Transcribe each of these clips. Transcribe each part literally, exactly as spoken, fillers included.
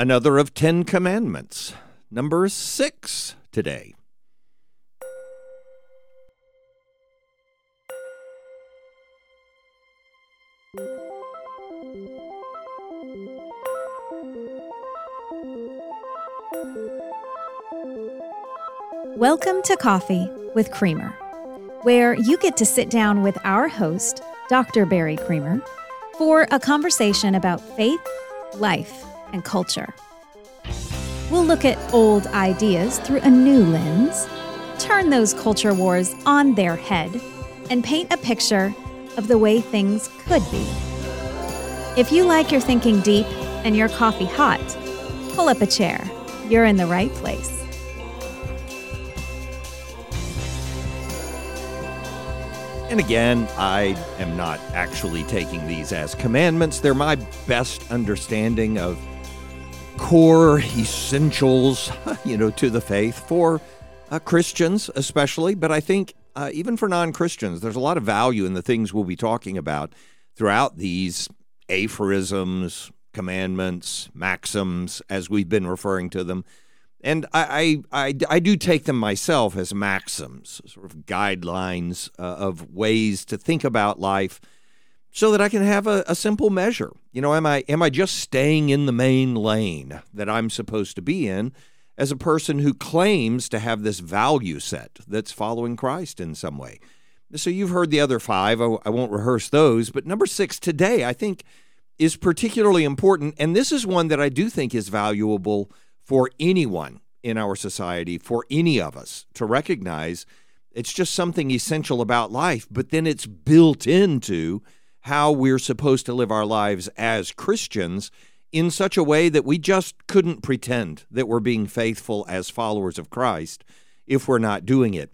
Another of Ten Commandments, number six today. Welcome to Coffee with Creamer, where you get to sit down with our host, Doctor Barry Creamer, for a conversation about faith, life, and culture. We'll look at old ideas through a new lens, turn those culture wars on their head, and paint a picture of the way things could be. If you like your thinking deep and your coffee hot, pull up a chair. You're in the right place. And again, I am not actually taking these as commandments. They're my best understanding of core essentials, you know, to the faith for uh, Christians especially. But I think uh, even for non-Christians, there's a lot of value in the things we'll be talking about throughout these aphorisms, commandments, maxims, as we've been referring to them. And I, I, I, I do take them myself as maxims, sort of guidelines uh, of ways to think about life so that I can have a, a simple measure. You know, am I am I just staying in the main lane that I'm supposed to be in as a person who claims to have this value set that's following Christ in some way? So you've heard the other five. I, I won't rehearse those. But number six today, I think, is particularly important. And this is one that I do think is valuable for anyone in our society, for any of us to recognize. It's just something essential about life, but then it's built into how we're supposed to live our lives as Christians in such a way that we just couldn't pretend that we're being faithful as followers of Christ if we're not doing it.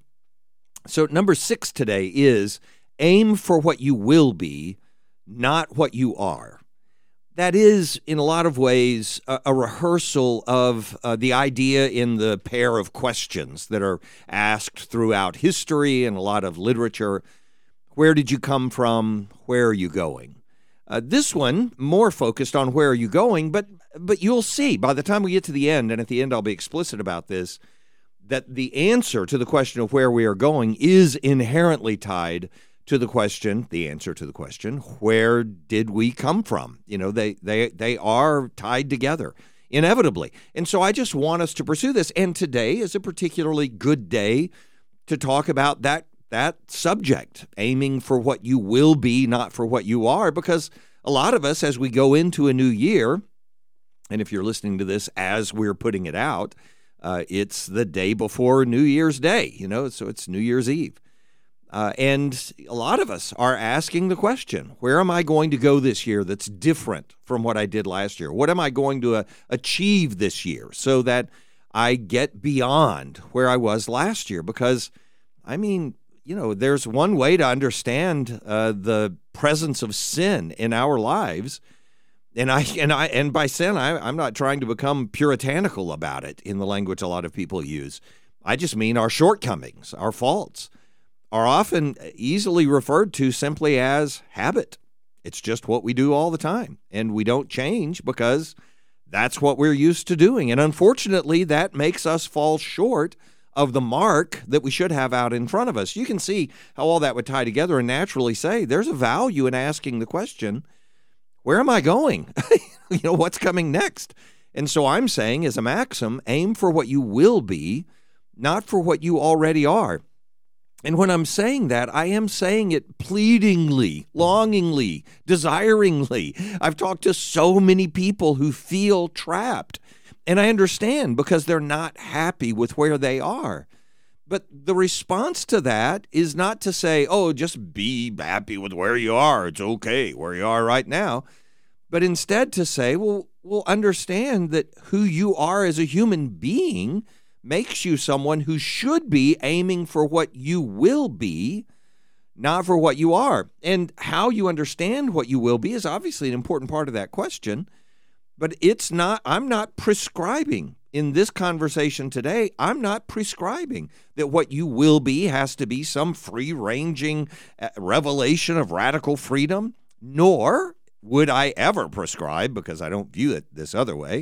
So number six today is aim for what you will be, not what you are. That is, in a lot of ways, a, a rehearsal of uh, the idea in the pair of questions that are asked throughout history and a lot of literature. Where did you come from? Where are you going? Uh, this one, more focused on where are you going, but but you'll see by the time we get to the end, and at the end I'll be explicit about this, that the answer to the question of where we are going is inherently tied to the question, the answer to the question, where did we come from? You know, they they they are tied together inevitably. And so I just want us to pursue this. And today is a particularly good day to talk about that that subject, aiming for what you will be, not for what you are, because a lot of us, as we go into a new year, and if you're listening to this as we're putting it out, uh, it's the day before New Year's Day, you know, so it's New Year's Eve. Uh, and a lot of us are asking the question, where am I going to go this year that's different from what I did last year? What am I going to uh, achieve this year so that I get beyond where I was last year? Because, I mean, you know, there's one way to understand uh, the presence of sin in our lives. And I and I and by sin, I, I'm not trying to become puritanical about it in the language a lot of people use. I just mean our shortcomings, our faults are often easily referred to simply as habit. It's just what we do all the time, and we don't change because that's what we're used to doing. And unfortunately, that makes us fall short of the mark that we should have out in front of us. You can see how all that would tie together and naturally say there's a value in asking the question, where am I going? You know, what's coming next? And so I'm saying as a maxim, aim for what you will be, not for what you already are. And when I'm saying that, I am saying it pleadingly, longingly, desiringly. I've talked to so many people who feel trapped, and I understand because they're not happy with where they are. But the response to that is not to say, oh, just be happy with where you are. It's okay where you are right now. But instead to say, well, well, understand that who you are as a human being makes you someone who should be aiming for what you will be, not for what you are. And how you understand what you will be is obviously an important part of that question, but it's not, I'm not prescribing in this conversation today, I'm not prescribing that what you will be has to be some free-ranging revelation of radical freedom, nor would I ever prescribe, because I don't view it this other way,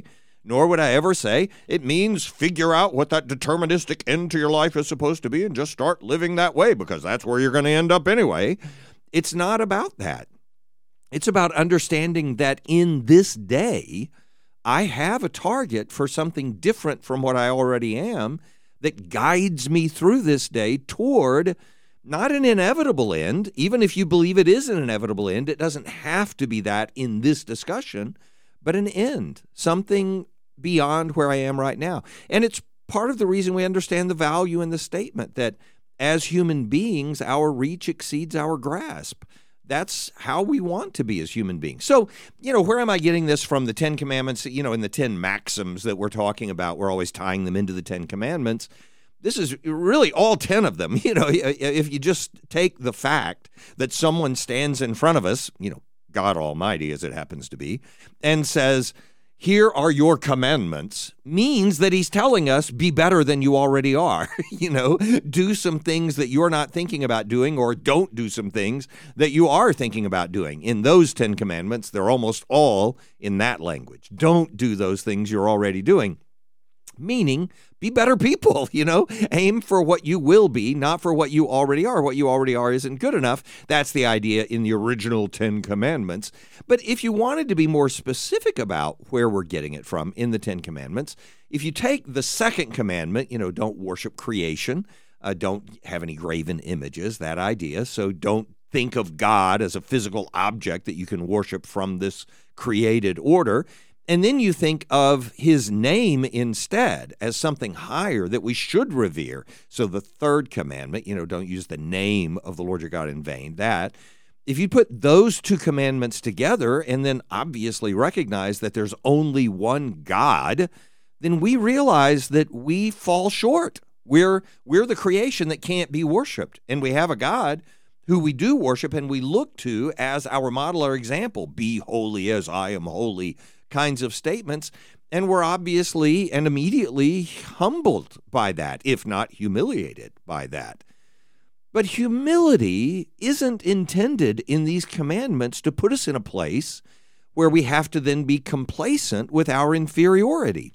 nor would I ever say it means figure out what that deterministic end to your life is supposed to be and just start living that way, because that's where you're going to end up anyway. It's not about that. It's about understanding that in this day, I have a target for something different from what I already am that guides me through this day toward not an inevitable end. Even if you believe it is an inevitable end, it doesn't have to be that in this discussion, but an end, something beyond where I am right now. And it's part of the reason we understand the value in the statement that as human beings, our reach exceeds our grasp. That's how we want to be as human beings. So, you know, where am I getting this from? The Ten Commandments, you know, in the ten maxims that we're talking about, we're always tying them into the Ten Commandments. This is really all ten of them. You know, if you just take the fact that someone stands in front of us, you know, God Almighty as it happens to be, and says, here are your commandments, means that he's telling us be better than you already are. You know, do some things that you're not thinking about doing, or don't do some things that you are thinking about doing. In those Ten Commandments, they're almost all in that language. Don't do those things you're already doing. Meaning, be better people, you know, aim for what you will be, not for what you already are. What you already are isn't good enough. That's the idea in the original Ten Commandments. But if you wanted to be more specific about where we're getting it from in the Ten Commandments, if you take the second commandment, you know, don't worship creation, uh, don't have any graven images, that idea. So don't think of God as a physical object that you can worship from this created order. And then you think of his name instead as something higher that we should revere. So the third commandment, you know, don't use the name of the Lord your God in vain. That, if you put those two commandments together and then obviously recognize that there's only one God, then we realize that we fall short. We're, we're the creation that can't be worshiped. And we have a God who we do worship and we look to as our model or example. Be holy as I am holy. Kinds of statements, and we're obviously and immediately humbled by that, if not humiliated by that. But humility isn't intended in these commandments to put us in a place where we have to then be complacent with our inferiority.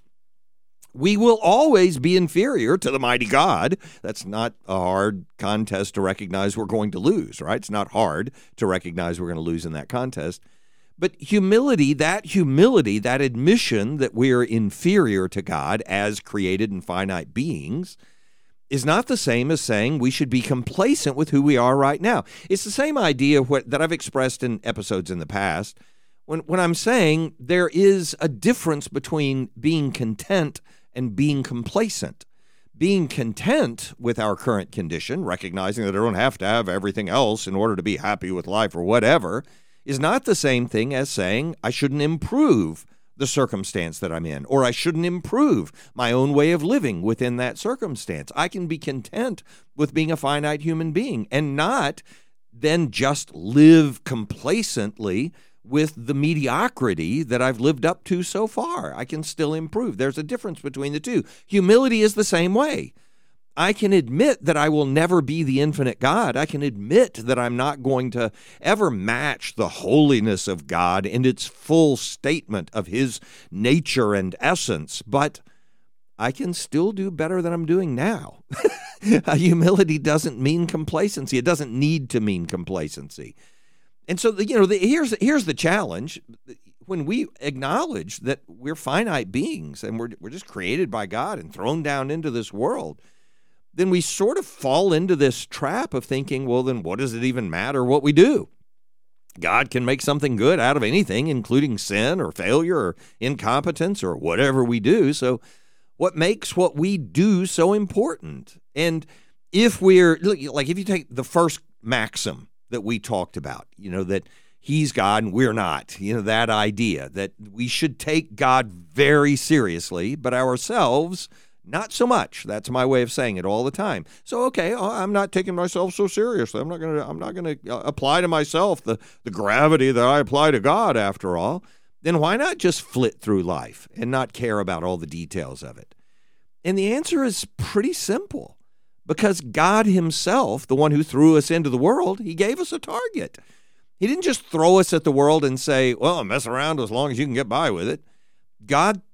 We will always be inferior to the mighty God. That's not a hard contest to recognize we're going to lose, right? It's not hard to recognize we're going to lose in that contest. But humility, that humility, that admission that we're inferior to God as created and finite beings, is not the same as saying we should be complacent with who we are right now. It's the same idea what, that I've expressed in episodes in the past when, when I'm saying there is a difference between being content and being complacent. Being content with our current condition, recognizing that I don't have to have everything else in order to be happy with life or whatever, is not the same thing as saying I shouldn't improve the circumstance that I'm in, or I shouldn't improve my own way of living within that circumstance. I can be content with being a finite human being and not then just live complacently with the mediocrity that I've lived up to so far. I can still improve. There's a difference between the two. Humility is the same way. I can admit that I will never be the infinite God. I can admit that I'm not going to ever match the holiness of God in its full statement of his nature and essence, but I can still do better than I'm doing now. Humility doesn't mean complacency. It doesn't need to mean complacency. And so, the, you know, the, here's, here's the challenge. When we acknowledge that we're finite beings and we're, we're just created by God and thrown down into this world, then we sort of fall into this trap of thinking, well, then what does it even matter what we do? God can make something good out of anything, including sin or failure or incompetence or whatever we do. So what makes what we do so important? And if we're, like if you take the first maxim that we talked about, you know, that he's God and we're not, you know, that idea that we should take God very seriously, but ourselves not so much. That's my way of saying it all the time. So, okay, I'm not taking myself so seriously. I'm not going to I'm not going to apply to myself the, the gravity that I apply to God after all. Then why not just flit through life and not care about all the details of it? And the answer is pretty simple. Because God himself, the one who threw us into the world, he gave us a target. He didn't just throw us at the world and say, well, mess around as long as you can get by with it. God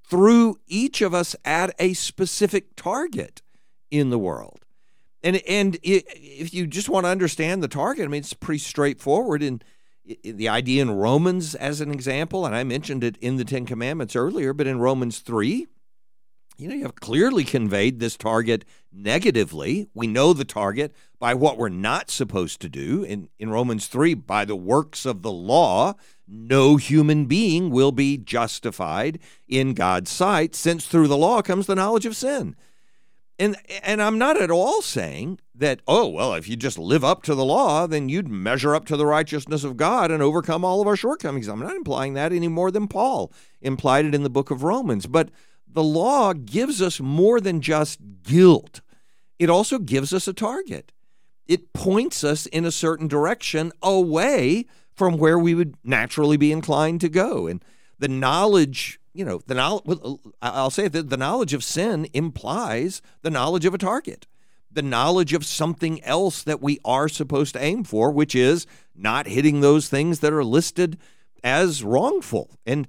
threw each of us at a specific target in the world. And and it, if you just want to understand the target, I mean, it's pretty straightforward. And the idea in Romans, as an example, and I mentioned it in the Ten Commandments earlier, but in Romans three, you know, you have clearly conveyed this target negatively. We know the target by what we're not supposed to do. In, in Romans three, by the works of the law, no human being will be justified in God's sight, since through the law comes the knowledge of sin. And and I'm not at all saying that, oh, well, if you just live up to the law, then you'd measure up to the righteousness of God and overcome all of our shortcomings. I'm not implying that any more than Paul implied it in the book of Romans. But the law gives us more than just guilt. It also gives us a target. It points us in a certain direction away from where we would naturally be inclined to go. And the knowledge, you know, the knowledge, I'll say that the knowledge of sin implies the knowledge of a target, the knowledge of something else that we are supposed to aim for, which is not hitting those things that are listed as wrongful. And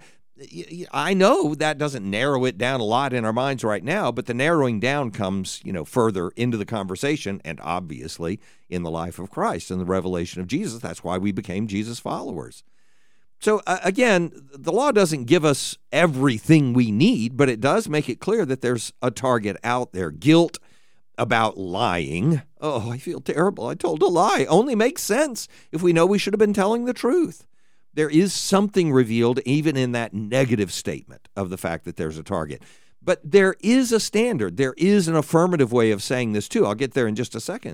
I know that doesn't narrow it down a lot in our minds right now, but the narrowing down comes, you know, further into the conversation and obviously in the life of Christ and the revelation of Jesus. That's why we became Jesus followers. So uh, again, the law doesn't give us everything we need, but it does make it clear that there's a target out there. Guilt about lying. Oh, I feel terrible. I told a lie. Only makes sense if we know we should have been telling the truth. There is something revealed even in that negative statement of the fact that there's a target. But there is a standard. There is an affirmative way of saying this too. I'll get there in just a second.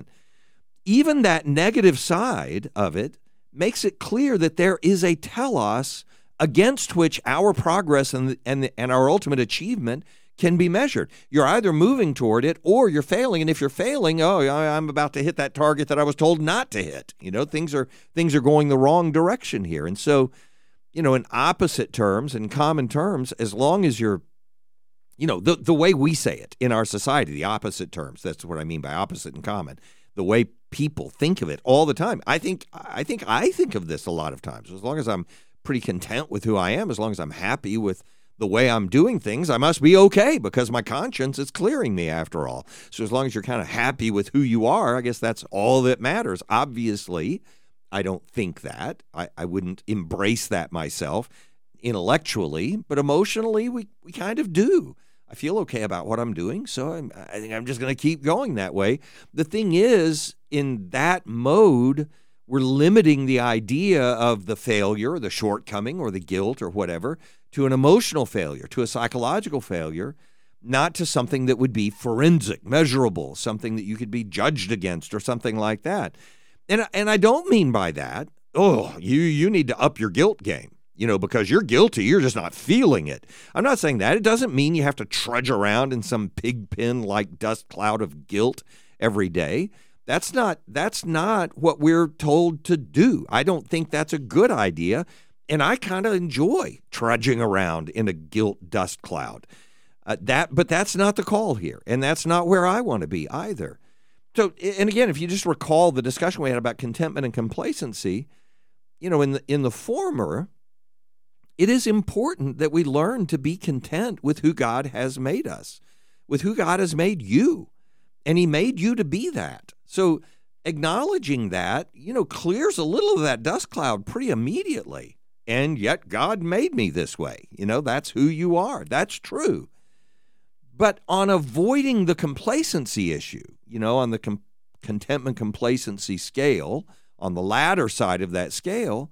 Even that negative side of it makes it clear that there is a telos against which our progress and and and our ultimate achievement can be measured. You're either moving toward it or you're failing. And if you're failing, oh, I'm about to hit that target that I was told not to hit. You know, things are things are going the wrong direction here. And so, you know, in opposite terms, in common terms, as long as you're, you know, the, the way we say it in our society, the opposite terms, that's what I mean by opposite and common, the way people think of it all the time. I think I think I think of this a lot of times. As long as I'm pretty content with who I am, as long as I'm happy with the way I'm doing things, I must be okay because my conscience is clearing me after all. So as long as you're kind of happy with who you are, I guess that's all that matters. Obviously, I don't think that. I, I wouldn't embrace that myself intellectually, but emotionally, we, we kind of do. I feel okay about what I'm doing, so I'm, I think I'm just going to keep going that way. The thing is, in that mode, we're limiting the idea of the failure, the shortcoming, or the guilt, or whatever, to an emotional failure, to a psychological failure, not to something that would be forensic, measurable, something that you could be judged against, or something like that. And and I don't mean by that, oh, you you need to up your guilt game. You know, because you're guilty, you're just not feeling it. I'm not saying that. It doesn't mean you have to trudge around in some pig pen like dust cloud of guilt every day. That's not that's not what we're told to do. I don't think that's a good idea, and I kind of enjoy trudging around in a guilt dust cloud. Uh, that, but that's not the call here, and that's not where I want to be either. So, and again, if you just recall the discussion we had about contentment and complacency, you know, in the in the former, it is important that we learn to be content with who God has made us, with who God has made you, and he made you to be that. So acknowledging that, you know, clears a little of that dust cloud pretty immediately. And yet God made me this way. You know, that's who you are. That's true. But on avoiding the complacency issue, you know, on the com- contentment complacency scale, on the latter side of that scale,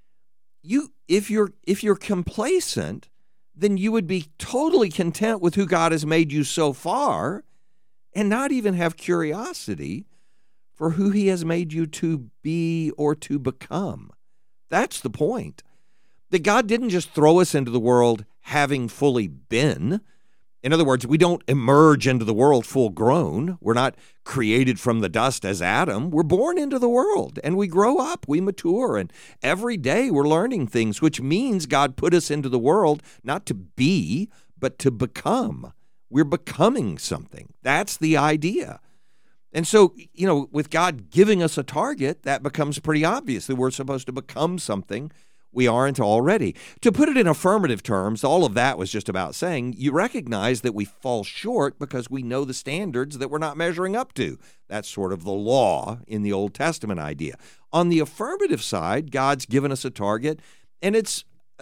You, if you're if you're complacent, then you would be totally content with who God has made you so far and not even have curiosity for who he has made you to be or to become. That's the point. That God didn't just throw us into the world having fully been. In other words, we don't emerge into the world full grown. We're not created from the dust as Adam. We're born into the world and we grow up, we mature, and every day we're learning things, which means God put us into the world not to be, but to become. We're becoming something. That's the idea. And so, you know, with God giving us a target, that becomes pretty obvious that we're supposed to become something we aren't already. To put it in affirmative terms, all of that was just about saying you recognize that we fall short because we know the standards that we're not measuring up to. That's sort of the law in the Old Testament idea. On the affirmative side, God's given us a target, and it's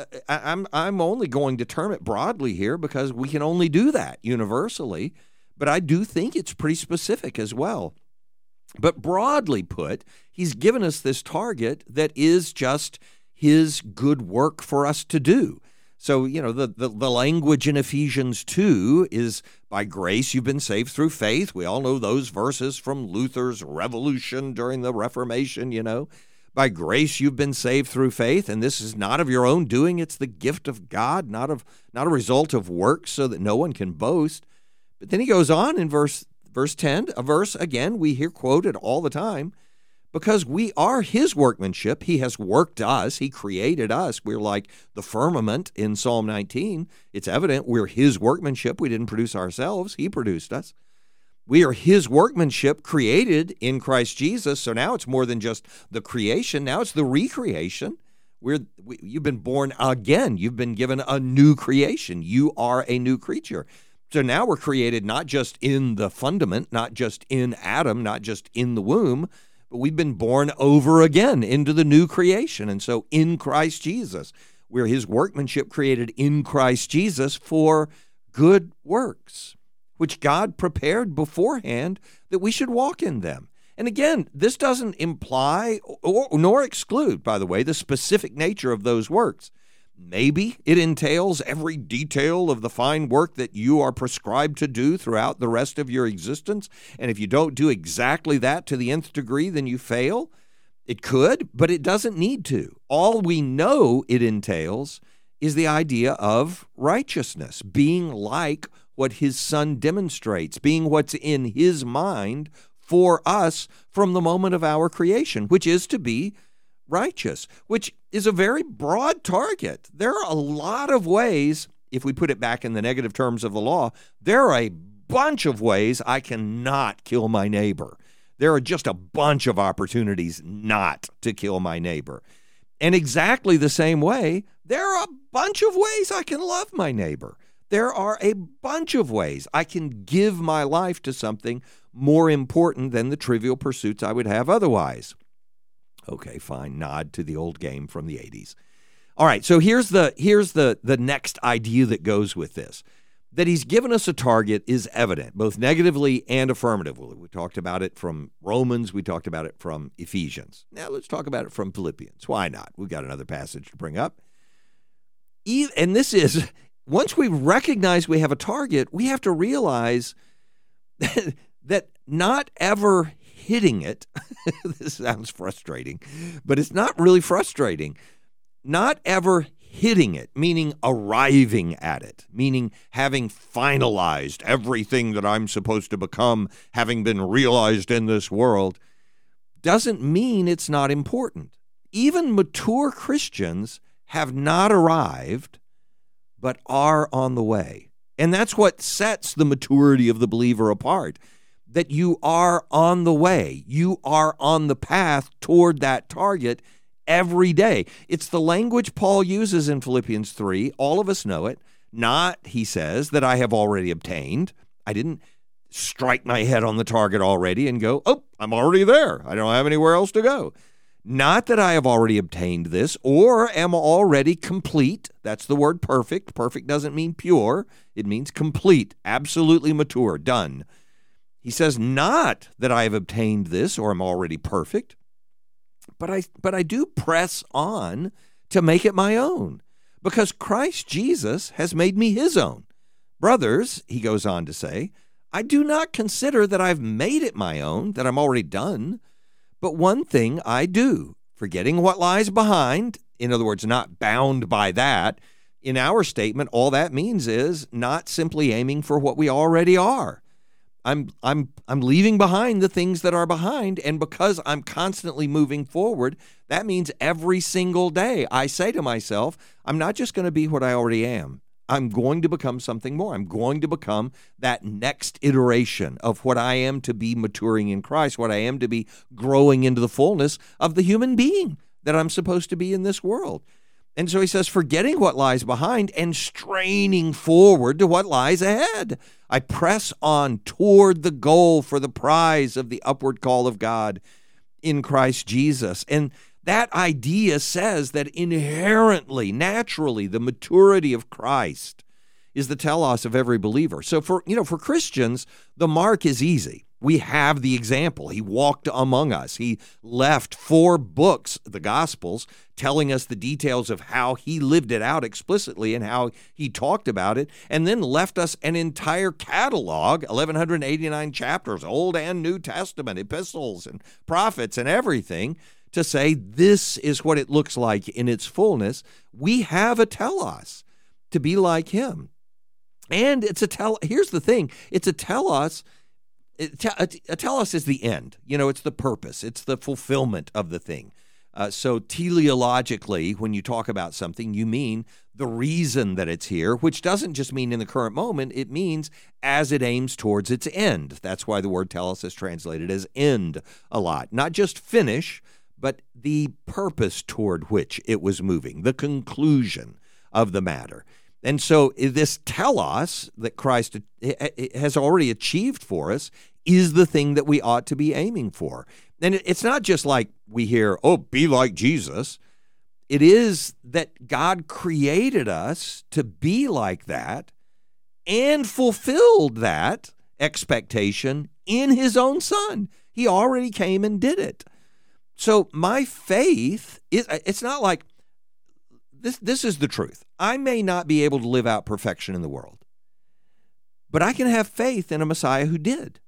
I'm I'm only going to term it broadly here because we can only do that universally, but I do think it's pretty specific as well. But broadly put, he's given us this target that is just his good work for us to do. So, you know, the, the, the language in Ephesians two is, by grace you've been saved through faith. We all know those verses from Luther's revolution during the Reformation, you know. By grace you've been saved through faith, and this is not of your own doing. It's the gift of God, not of not a result of works, so that no one can boast. But then he goes on in verse verse ten, a verse, again, we hear quoted all the time, because we are his workmanship. He has worked us. He created us. We're like the firmament in Psalm nineteen. It's evident we're his workmanship. We didn't produce ourselves. He produced us. We are his workmanship created in Christ Jesus. So now it's more than just the creation. Now it's the recreation. We're, we, you've been born again. You've been given a new creation. You are a new creature. So now we're created not just in the fundament, not just in Adam, not just in the womb, but we've been born over again into the new creation. And so in Christ Jesus, we're his workmanship created in Christ Jesus for good works, which God prepared beforehand that we should walk in them. And again, this doesn't imply or, nor exclude, by the way, the specific nature of those works. Maybe it entails every detail of the fine work that you are prescribed to do throughout the rest of your existence. And if you don't do exactly that to the nth degree, then you fail. It could, but it doesn't need to. All we know it entails is the idea of righteousness, being like what his son demonstrates, being what's in his mind for us from the moment of our creation, which is to be righteous, which is a very broad target. There are a lot of ways, if we put it back in the negative terms of the law, there are a bunch of ways I cannot kill my neighbor. There are just a bunch of opportunities not to kill my neighbor. And exactly the same way, there are a bunch of ways I can love my neighbor. There are a bunch of ways I can give my life to something more important than the trivial pursuits I would have otherwise. Okay, fine, nod to the old game from the eighties. All right, so here's the here's the, the next idea that goes with this. That he's given us a target is evident, both negatively and affirmatively. We talked about it from Romans. We talked about it from Ephesians. Now let's talk about it from Philippians. Why not? We've got another passage to bring up. And this is, once we recognize we have a target, we have to realize that, that not ever hitting it, this sounds frustrating, but it's not really frustrating. Not ever hitting it, meaning arriving at it, meaning having finalized everything that I'm supposed to become, having been realized in this world, doesn't mean it's not important. Even mature Christians have not arrived, but are on the way. And that's what sets the maturity of the believer apart, that you are on the way. You are on the path toward that target every day. It's the language Paul uses in Philippians three. All of us know it. Not, he says, that I have already obtained. I didn't strike my head on the target already and go, oh, I'm already there. I don't have anywhere else to go. Not that I have already obtained this or am already complete. That's the word perfect. Perfect doesn't mean pure. It means complete, absolutely mature, done. He says, not that I have obtained this or am already perfect, but I but I do press on to make it my own, because Christ Jesus has made me his own. Brothers, he goes on to say, I do not consider that I've made it my own, that I'm already done, but one thing I do, forgetting what lies behind, in other words, not bound by that. In our statement, all that means is not simply aiming for what we already are. I'm I'm I'm leaving behind the things that are behind, and because I'm constantly moving forward, that means every single day I say to myself, I'm not just going to be what I already am. I'm going to become something more. I'm going to become that next iteration of what I am to be maturing in Christ, what I am to be growing into the fullness of the human being that I'm supposed to be in this world. And so he says, forgetting what lies behind and straining forward to what lies ahead. I press on toward the goal for the prize of the upward call of God in Christ Jesus. And that idea says that inherently, naturally, the maturity of Christ is the telos of every believer. So for, you know, for Christians, the mark is easy. We have the example. He walked among us. He left four books, the Gospels, telling us the details of how he lived it out explicitly and how he talked about it, and then left us an entire catalog, eleven eighty-nine chapters, Old and New Testament, epistles and prophets and everything, to say this is what it looks like in its fullness. We have a telos to be like him. And it's a tel. Here's the thing. It's a telos. A telos is the end. You know, it's the purpose. It's the fulfillment of the thing. Uh, so teleologically, when you talk about something, you mean the reason that it's here, which doesn't just mean in the current moment. It means as it aims towards its end. That's why the word telos is translated as end a lot. Not just finish, but the purpose toward which it was moving, the conclusion of the matter. And so this telos that Christ has already achieved for us is the thing that we ought to be aiming for. And it's not just like we hear, oh, be like Jesus. It is that God created us to be like that and fulfilled that expectation in his own Son. He already came and did it. So my faith, is it's not like, This this is the truth. I may not be able to live out perfection in the world, but I can have faith in a Messiah who did.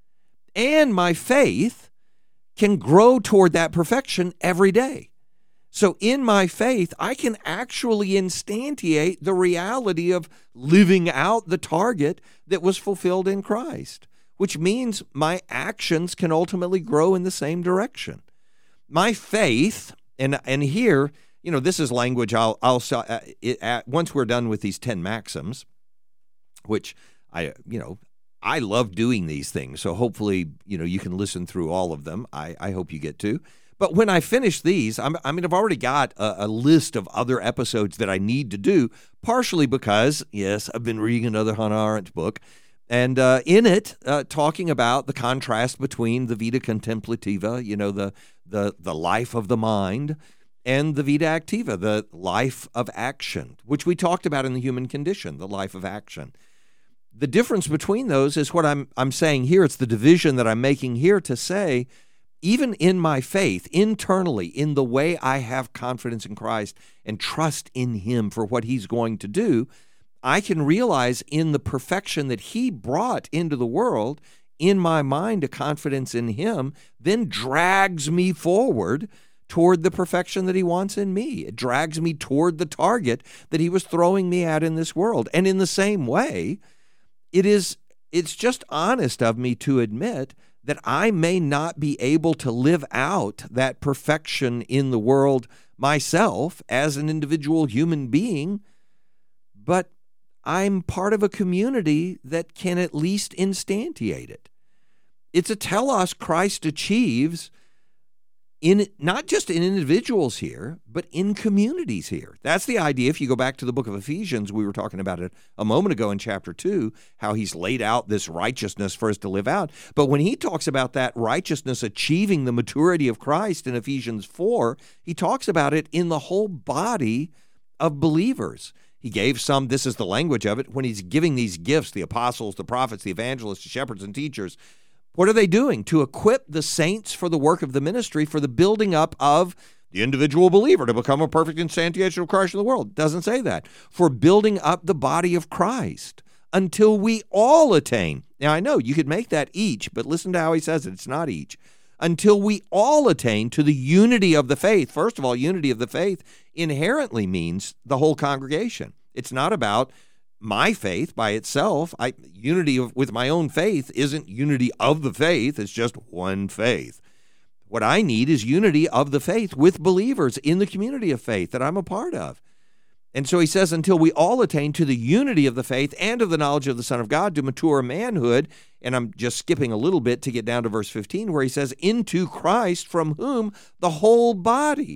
And my faith can grow toward that perfection every day. So in my faith, I can actually instantiate the reality of living out the target that was fulfilled in Christ, which means my actions can ultimately grow in the same direction. My faith, and and here, you know, this is language I'll, I'll uh, it, uh, once we're done with these ten maxims, which I, you know, I love doing these things. So hopefully, you know, you can listen through all of them. I, I hope you get to. But when I finish these, I'm, I mean, I've already got a, a list of other episodes that I need to do, partially because, yes, I've been reading another Hannah Arendt book. And uh, in it, uh, talking about the contrast between the vita contemplativa, you know, the the the life of the mind, and the vita activa, the life of action, which we talked about in the human condition, the life of action. The difference between those is what I'm I'm saying here. It's the division that I'm making here to say, even in my faith, internally, in the way I have confidence in Christ and trust in him for what he's going to do, I can realize in the perfection that he brought into the world, in my mind, a confidence in him then drags me forward toward the perfection that he wants in me. It drags me toward the target that he was throwing me at in this world. And in the same way, it is it's just honest of me to admit that I may not be able to live out that perfection in the world myself as an individual human being, but I'm part of a community that can at least instantiate it. It's a telos Christ achieves in not just in individuals here, but in communities here. That's the idea. If you go back to the book of Ephesians, we were talking about it a moment ago in chapter two, how he's laid out this righteousness for us to live out. But when he talks about that righteousness achieving the maturity of Christ in Ephesians four, he talks about it in the whole body of believers. He gave some, this is the language of it, when he's giving these gifts, the apostles, the prophets, the evangelists, the shepherds, and teachers. What are they doing? To equip the saints for the work of the ministry, for the building up of the individual believer to become a perfect instantiation of Christ in the world. It doesn't say that. For building up the body of Christ until we all attain. Now, I know you could make that each, but listen to how he says it. It's not each. Until we all attain to the unity of the faith. First of all, unity of the faith inherently means the whole congregation. It's not about my faith by itself. I, unity of, with my own faith isn't unity of the faith. It's just one faith. What I need is unity of the faith with believers in the community of faith that I'm a part of. And so he says, until we all attain to the unity of the faith and of the knowledge of the Son of God, to mature manhood. And I'm just skipping a little bit to get down to verse fifteen, where he says, into Christ, from whom the whole body,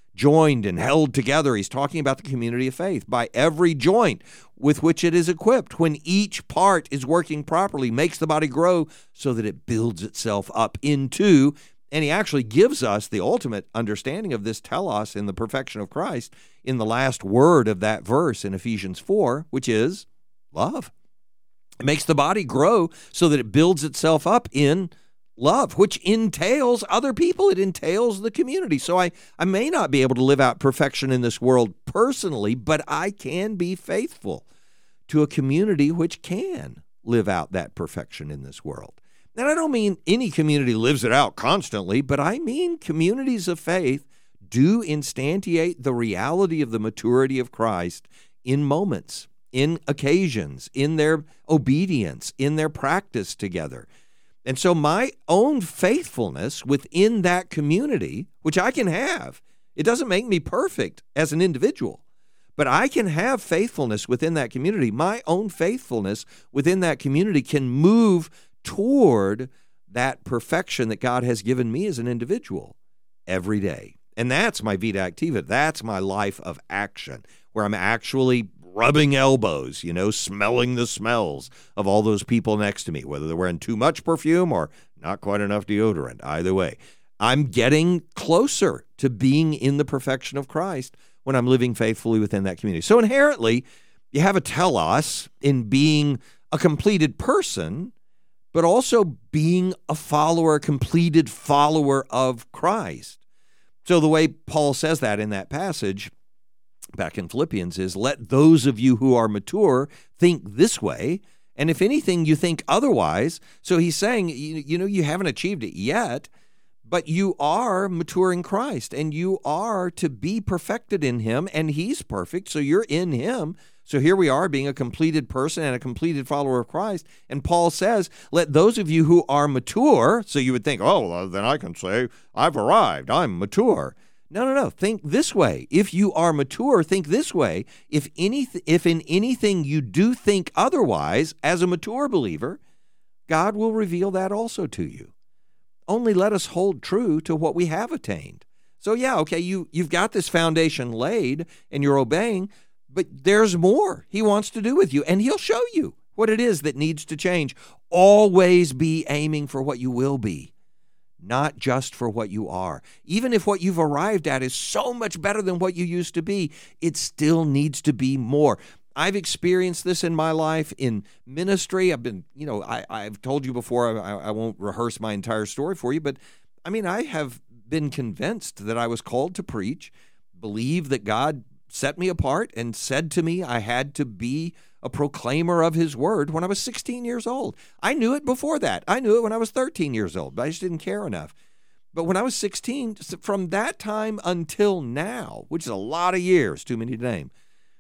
joined and held together. He's talking about the community of faith. By every joint with which it is equipped, when each part is working properly, makes the body grow so that it builds itself up into, and he actually gives us the ultimate understanding of this telos in the perfection of Christ in the last word of that verse in Ephesians four, which is love. It makes the body grow so that it builds itself up in love, which entails other people. It entails the community. So I, I may not be able to live out perfection in this world personally, but I can be faithful to a community which can live out that perfection in this world. And I don't mean any community lives it out constantly, but I mean communities of faith do instantiate the reality of the maturity of Christ in moments, in occasions, in their obedience, in their practice together. And so my own faithfulness within that community, which I can have, it doesn't make me perfect as an individual, but I can have faithfulness within that community. My own faithfulness within that community can move toward that perfection that God has given me as an individual every day. And that's my vita activa. That's my life of action, where I'm actually rubbing elbows, you know, smelling the smells of all those people next to me, whether they're wearing too much perfume or not quite enough deodorant. Either way, I'm getting closer to being in the perfection of Christ when I'm living faithfully within that community. So inherently, you have a telos in being a completed person, but also being a follower, a completed follower of Christ. So the way Paul says that in that passage back in Philippians is, let those of you who are mature think this way, and if anything, you think otherwise. So he's saying, you, you know, you haven't achieved it yet, but you are mature in Christ, and you are to be perfected in him, and he's perfect, so you're in him. So here we are being a completed person and a completed follower of Christ. And Paul says, let those of you who are mature, so you would think, oh, well, then I can say I've arrived, I'm mature. No, no, no. Think this way. If you are mature, think this way. If any, if in anything you do think otherwise, as a mature believer, God will reveal that also to you. Only let us hold true to what we have attained. So yeah, okay, you, you've got this foundation laid and you're obeying, but there's more he wants to do with you, and he'll show you what it is that needs to change. Always be aiming for what you will be, not just for what you are. Even if what you've arrived at is so much better than what you used to be, it still needs to be more. I've experienced this in my life in ministry. I've been, you know, I, I've told you before, I, I won't rehearse my entire story for you, but I mean, I have been convinced that I was called to preach, believe that God set me apart and said to me I had to be a proclaimer of his word when I was sixteen years old. I knew it before that. I knew it when I was thirteen years old, but I just didn't care enough. But when I was sixteen, from that time until now, which is a lot of years, too many to name,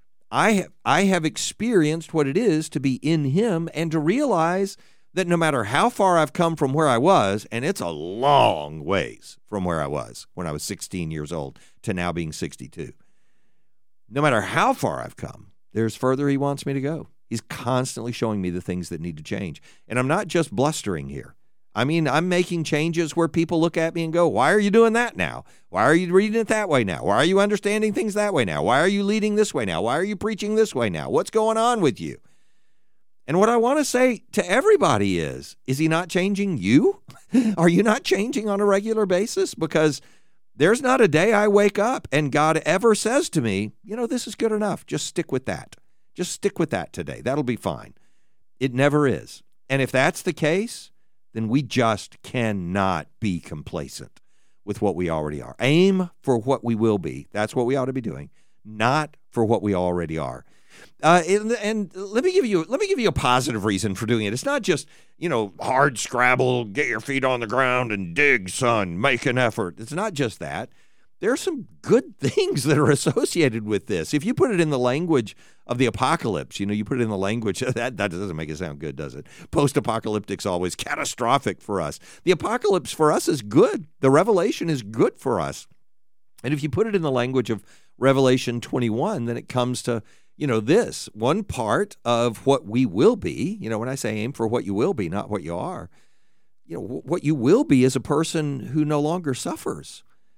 I have, I have experienced what it is to be in him and to realize that no matter how far I've come from where I was, and it's a long ways from where I was when I was sixteen years old to now being sixty-two, no matter how far I've come, there's further he wants me to go. He's constantly showing me the things that need to change. And I'm not just blustering here. I mean, I'm making changes where people look at me and go, why are you doing that now? Why are you reading it that way now? Why are you understanding things that way now? Why are you leading this way now? Why are you preaching this way now? What's going on with you? And what I want to say to everybody is, is he not changing you? Are you not changing on a regular basis? Because there's not a day I wake up and God ever says to me, you know, this is good enough. Just stick with that. Just stick with that today. That'll be fine. It never is. And if that's the case, then we just cannot be complacent with what we already are. Aim for what we will be. That's what we ought to be doing, not for what we already are. Uh, and, and let me give you let me give you a positive reason for doing it. It's not just, you know, hard scrabble, get your feet on the ground and dig, son, make an effort. It's not just that. There are some good things that are associated with this. If you put it in the language of the apocalypse, you know, you put it in the language, that, that doesn't make it sound good, does it? Post-apocalyptic's always catastrophic for us. The apocalypse for us is good. The revelation is good for us. And if you put it in the language of Revelation twenty-one, then it comes to, you know, this, one part of what we will be, you know, when I say aim for what you will be, not what you are, you know, what you will be is a person who no longer suffers.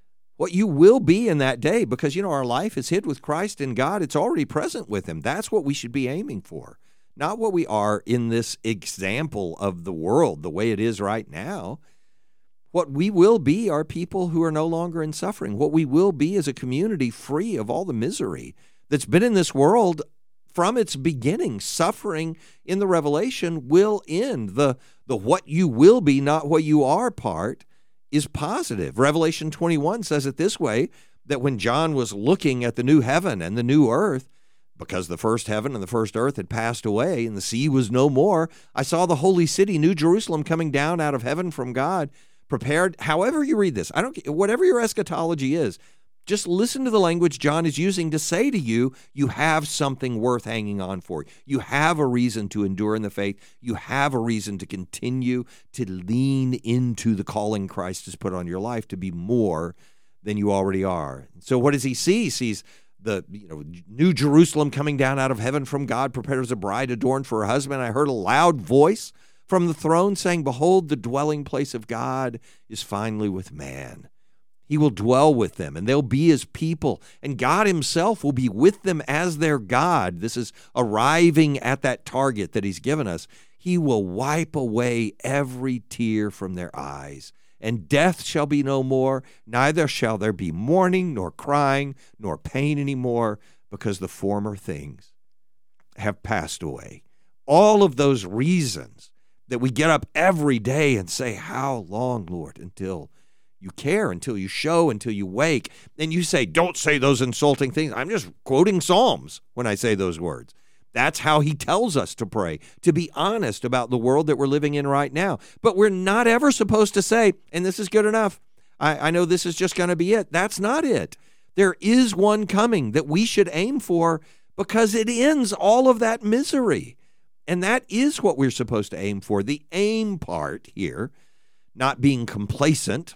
what you will be in that day, because, you know, our life is hid with Christ in God. It's already present with him. That's what we should be aiming for, not what we are in this example of the world, the way it is right now. What we will be are people who are no longer in suffering. What we will be is a community free of all the misery that's been in this world from its beginning. Suffering in the Revelation will end. The, the what you will be, not what you are part is positive. Revelation twenty-one says it this way, that when John was looking at the new heaven and the new earth, because the first heaven and the first earth had passed away and the sea was no more, I saw the holy city, New Jerusalem, coming down out of heaven from God, prepared. However you read this, I don't, whatever your eschatology is, just listen to the language John is using to say to you, you have something worth hanging on for. You have a reason to endure in the faith. You have a reason to continue to lean into the calling Christ has put on your life to be more than you already are. So what does he see? He sees the you know New Jerusalem coming down out of heaven from God, prepared as a bride adorned for her husband. I heard a loud voice from the throne saying, behold, the dwelling place of God is finally with man. He will dwell with them, and they'll be his people, and God himself will be with them as their God. This is arriving at that target that he's given us. He will wipe away every tear from their eyes, and death shall be no more, neither shall there be mourning, nor crying, nor pain anymore, because the former things have passed away. All of those reasons that we get up every day and say, how long, Lord, until you care, until you show, until you wake. And you say, don't say those insulting things. I'm just quoting Psalms when I say those words. That's how he tells us to pray, to be honest about the world that we're living in right now. But we're not ever supposed to say, and this is good enough. I, I know this is just going to be it. That's not it. There is one coming that we should aim for, because it ends all of that misery. And that is what we're supposed to aim for. The aim part here, not being complacent,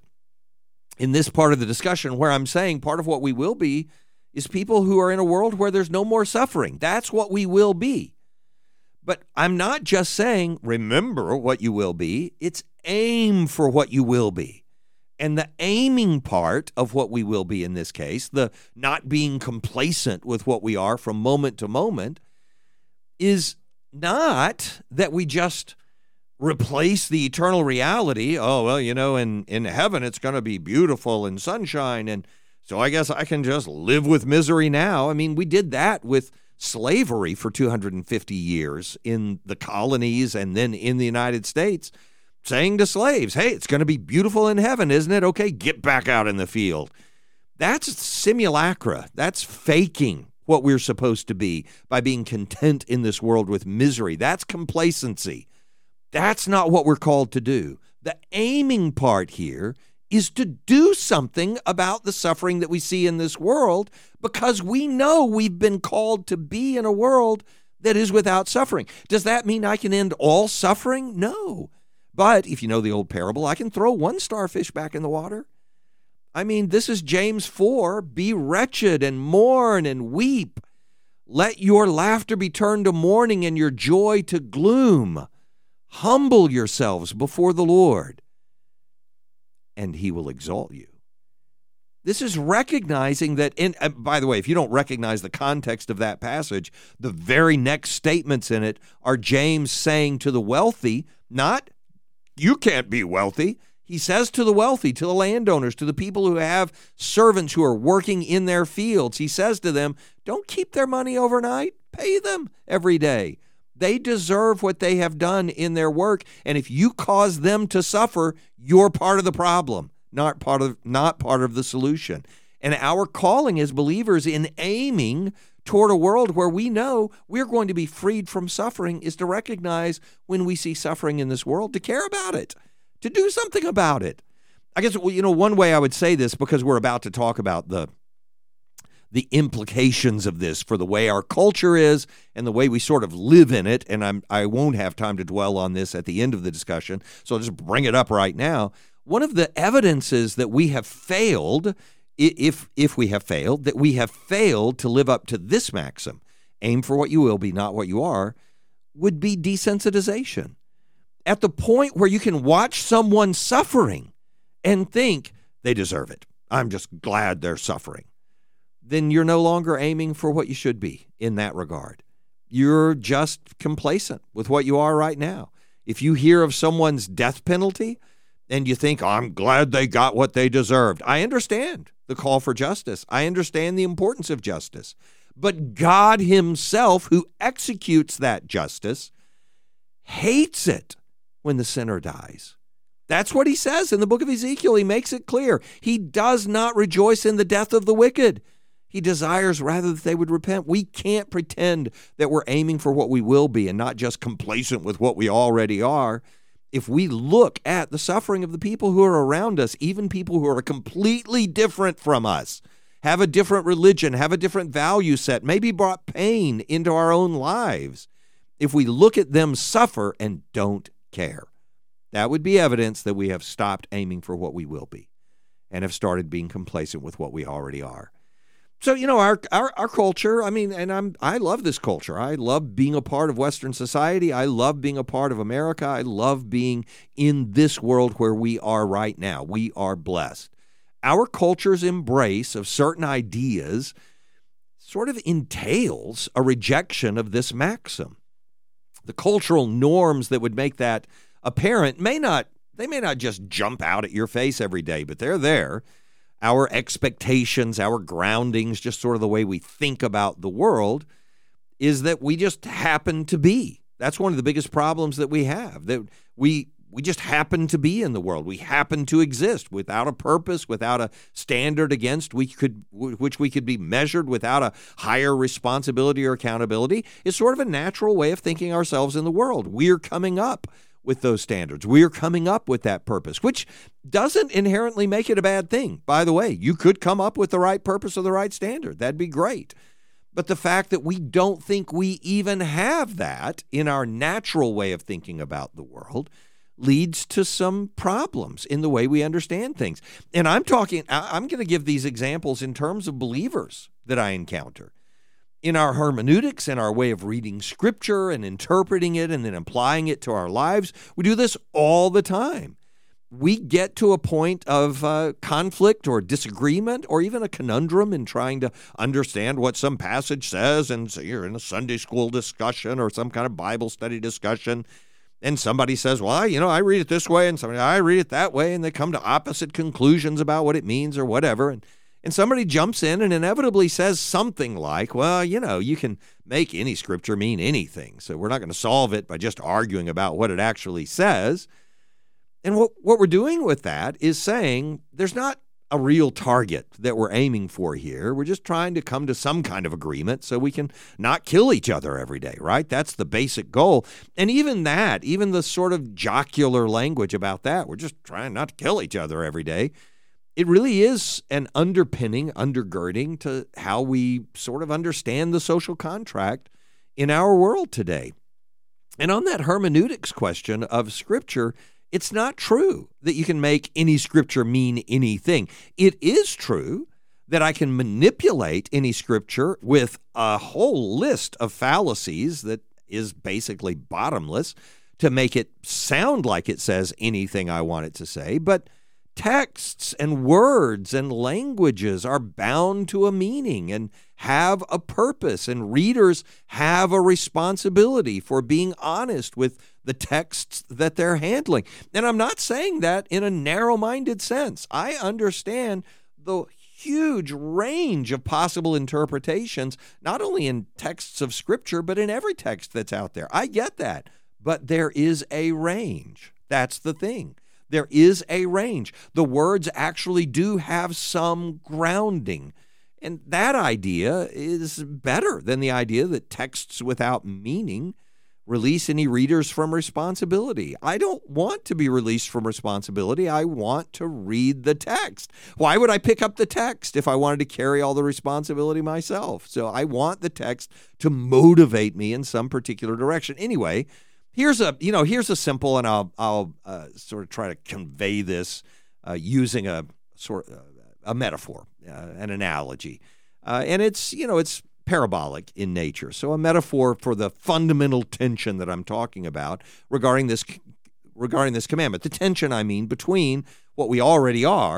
in this part of the discussion where I'm saying part of what we will be is people who are in a world where there's no more suffering. That's what we will be. But I'm not just saying, remember what you will be. It's aim for what you will be. And the aiming part of what we will be in this case, the not being complacent with what we are from moment to moment, is not that we just replace the eternal reality. Oh, well, you know, in, in heaven, it's going to be beautiful and sunshine. And so I guess I can just live with misery now. I mean, we did that with slavery for two hundred fifty years in the colonies and then in the United States, saying to slaves, hey, it's going to be beautiful in heaven, isn't it? Okay, get back out in the field. That's simulacra. That's faking what we're supposed to be by being content in this world with misery. That's complacency. That's not what we're called to do. The aiming part here is to do something about the suffering that we see in this world, because we know we've been called to be in a world that is without suffering. Does that mean I can end all suffering? No. But if you know the old parable, I can throw one starfish back in the water. I mean, this is James four, be wretched and mourn and weep. Let your laughter be turned to mourning and your joy to gloom. Humble yourselves before the Lord, and he will exalt you. This is recognizing that, in, uh, by the way, if you don't recognize the context of that passage, the very next statements in it are James saying to the wealthy, not, you can't be wealthy. He says to the wealthy, to the landowners, to the people who have servants who are working in their fields, he says to them, don't keep their money overnight. Pay them every day. They deserve what they have done in their work, and if you cause them to suffer, you're part of the problem, not part of not part of the solution. And our calling as believers in aiming toward a world where we know we're going to be freed from suffering is to recognize when we see suffering in this world, to care about it, to do something about it. I guess, you know, one way I would say this, because we're about to talk about the the implications of this for the way our culture is and the way we sort of live in it, and I'm, I won't have time to dwell on this at the end of the discussion, so I'll just bring it up right now. One of the evidences that we have failed, if if we have failed, that we have failed to live up to this maxim, aim for what you will be, not what you are, would be desensitization. At the point where you can watch someone suffering and think they deserve it. I'm just glad they're suffering, then you're no longer aiming for what you should be in that regard. You're just complacent with what you are right now. If you hear of someone's death penalty and you think, oh, I'm glad they got what they deserved, I understand the call for justice. I understand the importance of justice. But God himself, who executes that justice, hates it when the sinner dies. That's what he says in the book of Ezekiel. He makes it clear. He does not rejoice in the death of the wicked. He desires rather that they would repent. We can't pretend that we're aiming for what we will be and not just complacent with what we already are. If we look at the suffering of the people who are around us, even people who are completely different from us, have a different religion, have a different value set, maybe brought pain into our own lives, if we look at them suffer and don't care, that would be evidence that we have stopped aiming for what we will be and have started being complacent with what we already are. So, you know, our, our our culture, I mean, and I'm I love this culture. I love being a part of Western society. I love being a part of America. I love being in this world where we are right now. We are blessed. Our culture's embrace of certain ideas sort of entails a rejection of this maxim. The cultural norms that would make that apparent may not, they may not just jump out at your face every day, but they're there. Our expectations, our groundings, just sort of the way we think about the world is that we just happen to be. That's one of the biggest problems that we have, that we we just happen to be in the world. We happen to exist without a purpose, without a standard against we could, which we could be measured, without a higher responsibility or accountability. It's sort of a natural way of thinking ourselves in the world. We're coming up with those standards. We're coming up with that purpose, which doesn't inherently make it a bad thing. By the way, you could come up with the right purpose or the right standard. That'd be great. But the fact that we don't think we even have that in our natural way of thinking about the world leads to some problems in the way we understand things. And I'm talking, I'm going to give these examples in terms of believers that I encounter. In our hermeneutics and our way of reading Scripture and interpreting it and then applying it to our lives, we do this all the time. We get to a point of uh, conflict or disagreement or even a conundrum in trying to understand what some passage says, and so you're in a Sunday school discussion or some kind of Bible study discussion, and somebody says, well, you know, I read it this way, and somebody, I read it that way, and they come to opposite conclusions about what it means or whatever, and And somebody jumps in and inevitably says something like, well, you know, you can make any scripture mean anything, so we're not going to solve it by just arguing about what it actually says. And what, what we're doing with that is saying there's not a real target that we're aiming for here. We're just trying to come to some kind of agreement so we can not kill each other every day, right? That's the basic goal. And even that, even the sort of jocular language about that, we're just trying not to kill each other every day. It really is an underpinning, undergirding to how we sort of understand the social contract in our world today. And on that hermeneutics question of Scripture, it's not true that you can make any Scripture mean anything. It is true that I can manipulate any Scripture with a whole list of fallacies that is basically bottomless to make it sound like it says anything I want it to say, but texts and words and languages are bound to a meaning and have a purpose, and readers have a responsibility for being honest with the texts that they're handling. And I'm not saying that in a narrow-minded sense. I understand the huge range of possible interpretations, not only in texts of Scripture, but in every text that's out there. I get that. But there is a range. That's the thing. There is a range. The words actually do have some grounding. And that idea is better than the idea that texts without meaning release any readers from responsibility. I don't want to be released from responsibility. I want to read the text. Why would I pick up the text if I wanted to carry all the responsibility myself? So I want the text to motivate me in some particular direction. Anyway, Here's a, you know, here's a simple, and I'll, I'll uh, sort of try to convey this uh, using a sort of a metaphor, uh, an analogy, uh, and it's, you know, it's parabolic in nature. So a metaphor for the fundamental tension that I'm talking about regarding this, regarding this commandment. The tension, I mean, between what we already are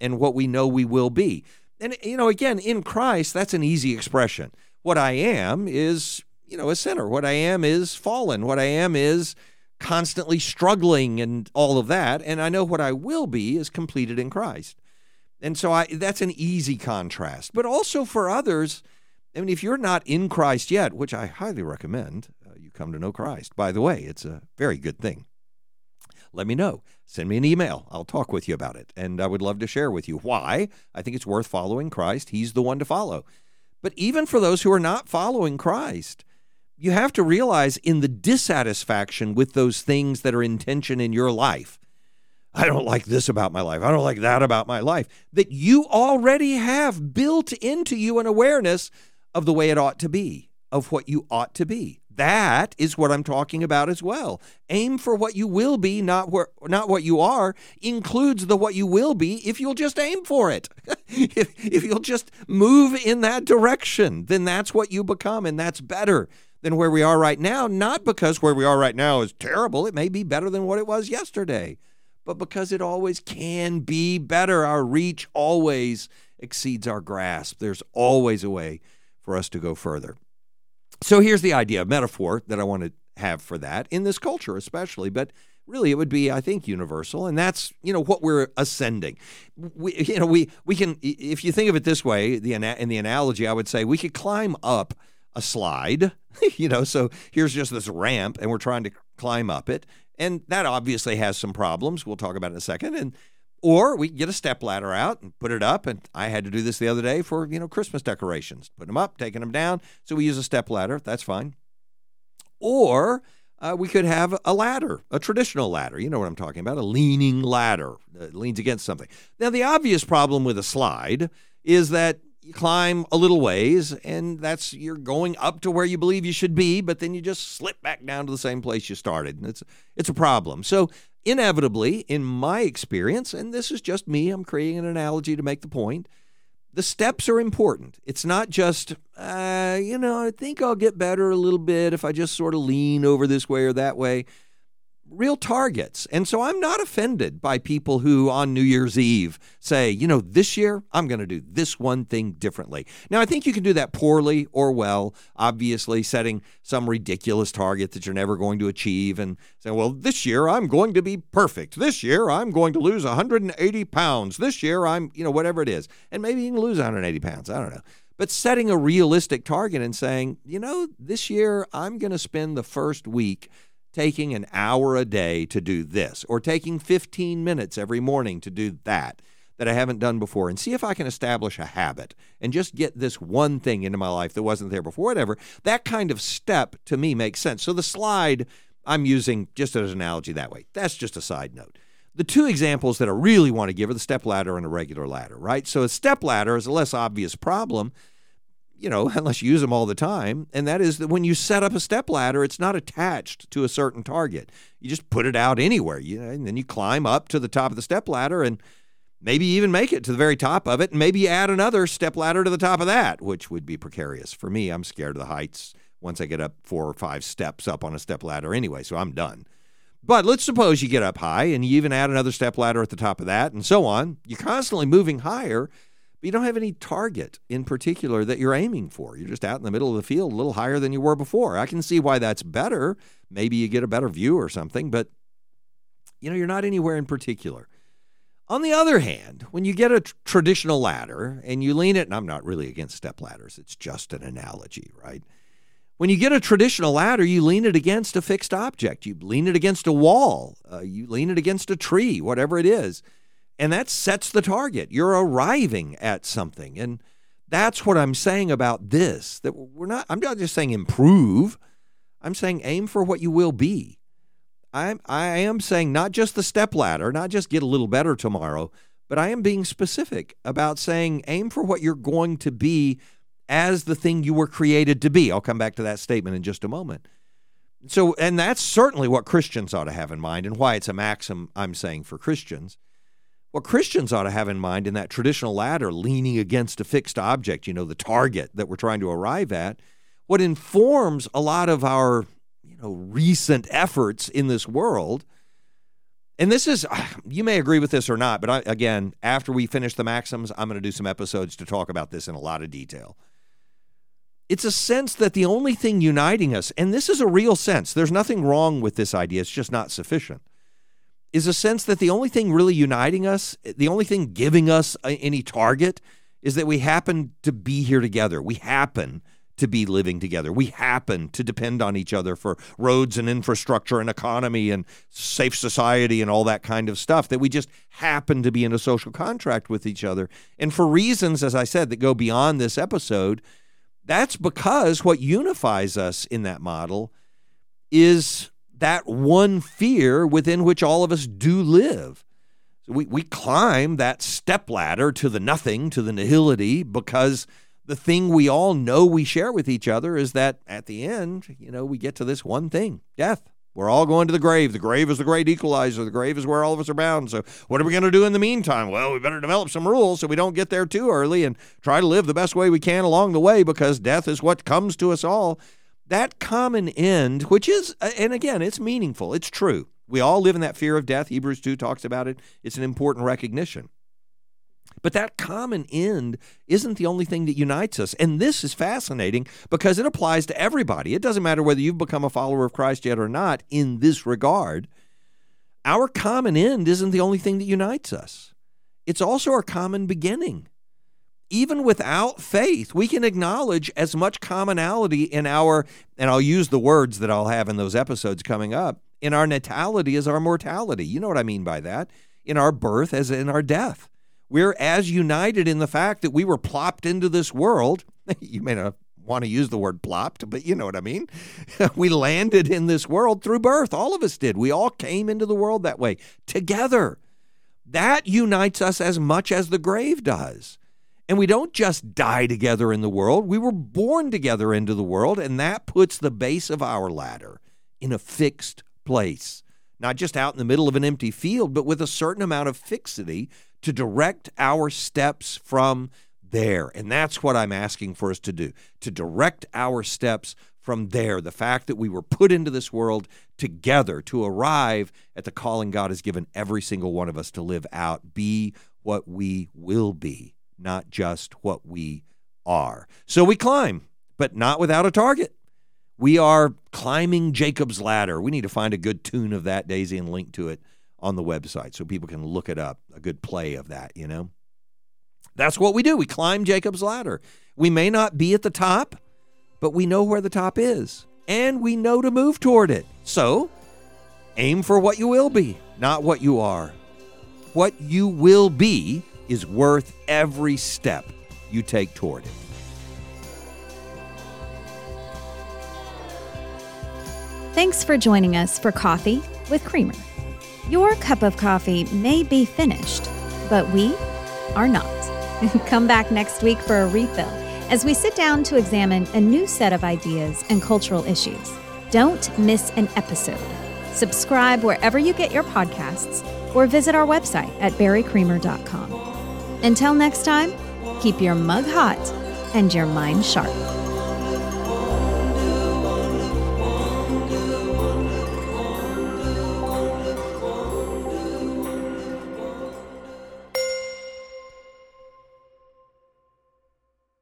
and what we know we will be. And, you know, again, in Christ, that's an easy expression. What I am is, you know, a sinner. What I am is fallen. What I am is constantly struggling and all of that. And I know what I will be is completed in Christ. And so I, that's an easy contrast. But also for others, I mean, if you're not in Christ yet, which I highly recommend, uh, you come to know Christ. By the way, it's a very good thing. Let me know. Send me an email. I'll talk with you about it. And I would love to share with you why I think it's worth following Christ. He's the one to follow. But even for those who are not following Christ, you have to realize in the dissatisfaction with those things that are in tension in your life, I don't like this about my life, I don't like that about my life, that you already have built into you an awareness of the way it ought to be, of what you ought to be. That is what I'm talking about as well. Aim for what you will be, not where, not what you are, includes the what you will be if you'll just aim for it. if, if you'll just move in that direction, then that's what you become, and that's better than where we are right now, not because where we are right now is terrible. It may be better than what it was yesterday, but because it always can be better. Our reach always exceeds our grasp. There's always a way for us to go further. So here's the idea, a metaphor that I want to have for that, in this culture especially, but really it would be, I think, universal, and that's, you know, what we're ascending. We, you know, we we can, if you think of it this way, the in the analogy, I would say we could climb up a slide, you know, so here's just this ramp, and we're trying to climb up it, and that obviously has some problems. We'll talk about it in a second, and or we can get a stepladder out and put it up, and I had to do this the other day for, you know, Christmas decorations. Putting them up, taking them down, so we use a stepladder. That's fine. Or uh, we could have a ladder, a traditional ladder. You know what I'm talking about, a leaning ladder that leans against something. Now, the obvious problem with a slide is that you climb a little ways, and that's you're going up to where you believe you should be, but then you just slip back down to the same place you started, and it's it's a problem. So inevitably, in my experience, and this is just me, I'm creating an analogy to make the point, the steps are important. It's not just, uh, you know, I think I'll get better a little bit if I just sort of lean over this way or that way. Real targets. And so I'm not offended by people who on New Year's Eve say, you know, this year I'm going to do this one thing differently. Now, I think you can do that poorly or well, obviously setting some ridiculous target that you're never going to achieve and saying, well, this year I'm going to be perfect. This year I'm going to lose one hundred eighty pounds. This year I'm, you know, whatever it is. And maybe you can lose one hundred eighty pounds. I don't know. But setting a realistic target and saying, you know, this year I'm going to spend the first week taking an hour a day to do this, or taking fifteen minutes every morning to do that, that I haven't done before, and see if I can establish a habit and just get this one thing into my life that wasn't there before, whatever. That kind of step to me makes sense. So the slide I'm using just as an analogy that way. That's just a side note. The two examples that I really want to give are the step ladder and a regular ladder, right? So a step ladder is a less obvious problem, you know, unless you use them all the time. And that is that when you set up a step ladder, it's not attached to a certain target. You just put it out anywhere, you know, and then you climb up to the top of the step ladder and maybe even make it to the very top of it. And maybe you add another step ladder to the top of that, which would be precarious. For me, I'm scared of the heights once I get up four or five steps up on a step ladder anyway, so I'm done. But let's suppose you get up high and you even add another step ladder at the top of that and so on. You're constantly moving higher, but you don't have any target in particular that you're aiming for. You're just out in the middle of the field a little higher than you were before. I can see why that's better. Maybe you get a better view or something, but you know, you're not anywhere in particular. On the other hand, when you get a tr- traditional ladder and you lean it, and I'm not really against step ladders, it's just an analogy, right? When you get a traditional ladder, you lean it against a fixed object. You lean it against a wall. Uh, you lean it against a tree, whatever it is. And that sets the target. You're arriving at something. And that's what I'm saying about this, that we're not, I'm not just saying improve. I'm saying aim for what you will be. I'm, I am saying not just the step ladder, not just get a little better tomorrow, but I am being specific about saying aim for what you're going to be as the thing you were created to be. I'll come back to that statement in just a moment. So, and that's certainly what Christians ought to have in mind and why it's a maxim I'm saying for Christians. What Christians ought to have in mind in that traditional ladder, leaning against a fixed object, you know, the target that we're trying to arrive at, what informs a lot of our, you know, recent efforts in this world And this is, you may agree with this or not, but I, again, after we finish the maxims, I'm going to do some episodes to talk about this in a lot of detail. It's a sense that the only thing uniting us, and this is a real sense, there's nothing wrong with this idea, it's just not sufficient, is a sense that the only thing really uniting us, the only thing giving us any target, is that we happen to be here together. We happen to be living together. We happen to depend on each other for roads and infrastructure and economy and safe society and all that kind of stuff, that we just happen to be in a social contract with each other. And for reasons, as I said, that go beyond this episode, that's because what unifies us in that model is that one fear within which all of us do live. So we, we climb that stepladder to the nothing, to the nihility, because the thing we all know we share with each other is that at the end, you know, we get to this one thing, death. We're all going to the grave. The grave is the great equalizer. The grave is where all of us are bound. So what are we going to do in the meantime? Well, we better develop some rules so we don't get there too early and try to live the best way we can along the way, because death is what comes to us all. That common end, which is, and again, it's meaningful. It's true. We all live in that fear of death. Hebrews two talks about it. It's an important recognition. But that common end isn't the only thing that unites us. And this is fascinating because it applies to everybody. It doesn't matter whether you've become a follower of Christ yet or not in this regard. Our common end isn't the only thing that unites us. It's also our common beginning. Even without faith, we can acknowledge as much commonality in our, and I'll use the words that I'll have in those episodes coming up, in our natality as our mortality. You know what I mean by that. In our birth as in our death. We're as united in the fact that we were plopped into this world. You may not want to use the word plopped, but you know what I mean. We landed in this world through birth. All of us did. We all came into the world that way, together. That unites us as much as the grave does. And we don't just die together in the world. We were born together into the world, and that puts the base of our ladder in a fixed place. Not just out in the middle of an empty field, but with a certain amount of fixity to direct our steps from there. And that's what I'm asking for us to do, to direct our steps from there. The fact that we were put into this world together to arrive at the calling God has given every single one of us to live out, be what we will be, not just what we are. So we climb, but not without a target. We are climbing Jacob's ladder. We need to find a good tune of that, Daisy, and link to it on the website so people can look it up, a good play of that, you know. That's what we do. We climb Jacob's ladder. We may not be at the top, but we know where the top is, and we know to move toward it. So aim for what you will be, not what you are. What you will be is worth every step you take toward it. Thanks for joining us for Coffee with Creamer. Your cup of coffee may be finished, but we are not. Come back next week for a refill as we sit down to examine a new set of ideas and cultural issues. Don't miss an episode. Subscribe wherever you get your podcasts or visit our website at barry creamer dot com. Until next time, keep your mug hot and your mind sharp.